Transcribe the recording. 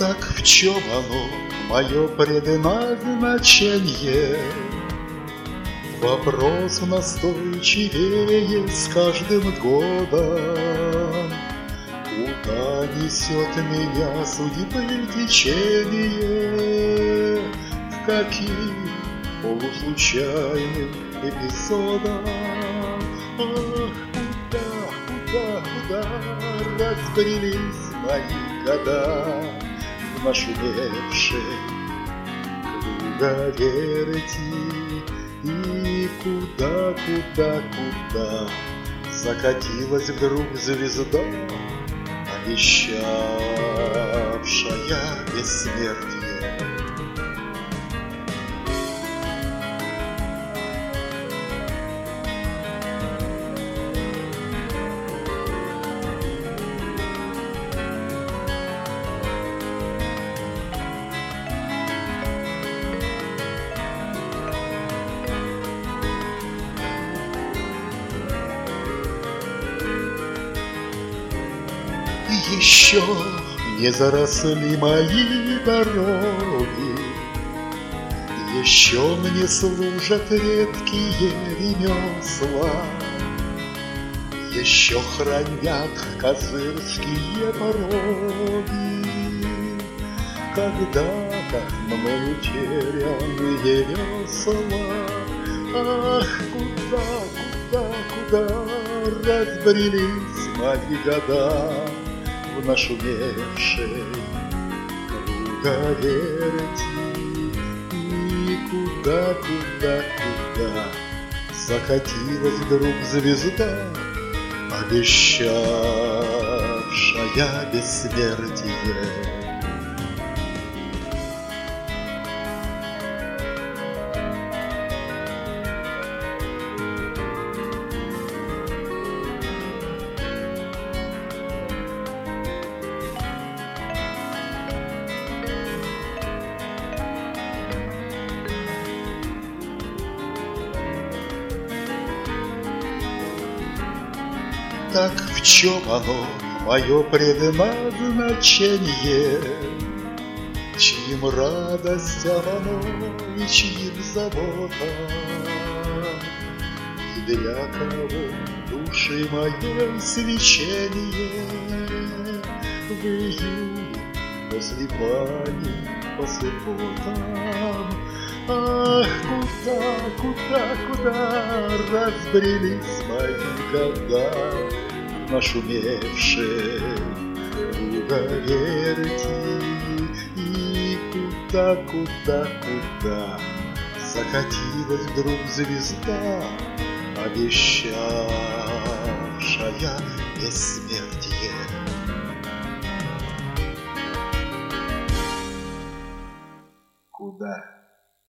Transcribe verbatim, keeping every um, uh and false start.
Так в чем оно, мое предназначение? Вопрос настойчивее с каждым годом. Куда несет меня судьбы течение? В каким полуслучайным эпизодом? Ах, куда, куда, куда разбрелись мои года в нашумевшей круговерти? И куда, куда, куда закатилась вдруг звезда, обещавшая бессмертие? Еще не заросли мои дороги, еще мне служат редкие ремесла, еще хранят козырские пороги когда-то мною утерянные весла. Ах, куда, куда, куда разбрелись мои года в нашумевшей круговерти? И куда, куда, куда закатилась вдруг звезда, обещавшая бессмертие? Так в чем оно, мое предназначение? Чьим радостям оно и чьим заботам? И для кого души моей свечение? В июне после бани по субботам. Ах, куда, куда, куда разбрелись мои года в нашумевшей круговерти? И куда, куда, куда закатилась вдруг звезда, обещавшая бессмертие? Куда?